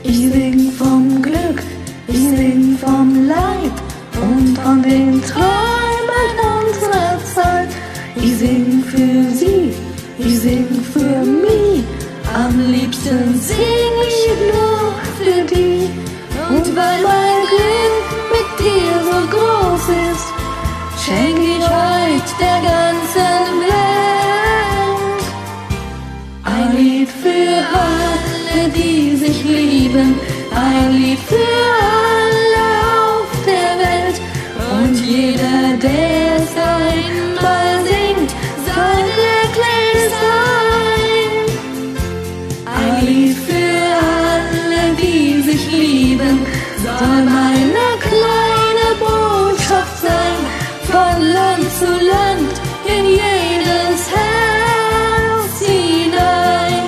Ich sing vom Glück, ich sing vom Leid und von den Träumen unserer Zeit. Ich sing für sie, ich sing für mich, am liebsten sing ich nur für die. Und weil mein Glück mit dir so groß ist, schenk ich heute der ganzen Welt ein Lied für alle, die sich lieben, ein Lied für alle auf der Welt. Und jeder, der es einmal singt, soll glücklich sein. Ein Lied für alle, die sich lieben, soll meine kleine Botschaft sein, von Land zu Land, in jedes Herz hinein.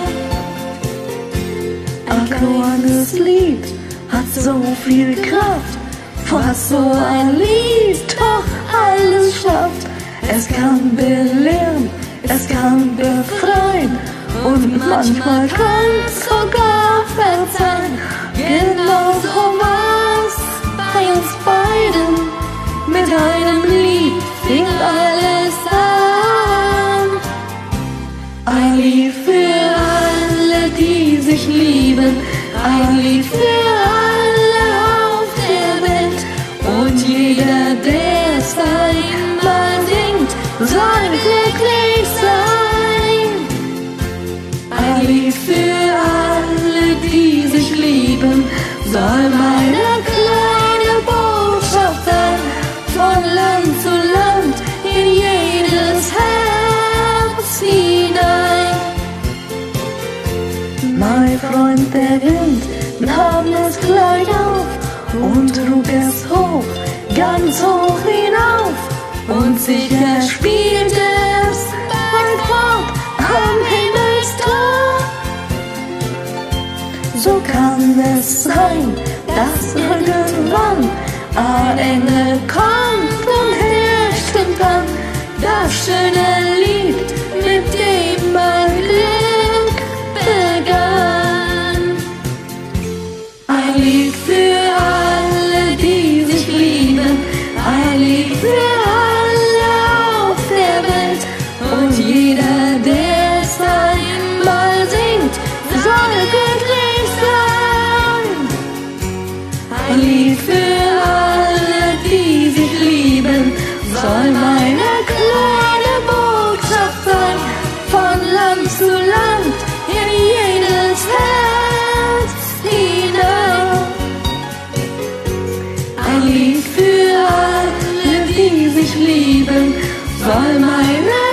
Ein kleines Lied hat so viel Kraft, was so ein Lied doch alles schafft. Es kann belehren, es kann befreien und manchmal kann sogar verzeihen. Genauso war's bei uns beiden, mit einem Lied fing alles an. Ein Lied für alle, die sich lieben, ein Lied für alle auf der Welt. Und jeder, der es einmal singt, soll glücklich sein. Ein Lied für alle, die sich lieben, soll meine kleine Botschaft sein, von Land zu Land, in jedes Herz hinein. Mein Freund, der Wind, nahm es gleich auf und trug es hoch, ganz hoch hinauf. Und sicher spielte es bald fort am Himmelstor. So kann es sein, dass irgendwann ein Engel kommt und herstimmt an das schöne Lied, mit dem mein Glück begann. Ein Lied für alle, die sich lieben, ein Lied für alle auf der Welt. Und jeder, der es einmal singt, soll glücklich sein. Ein Lied für alle, die sich lieben, soll meine kleine Botschaft sein, von Land zu Land, in jedes Herz hinein. Ein Lied für alle, die sich lieben, soll meine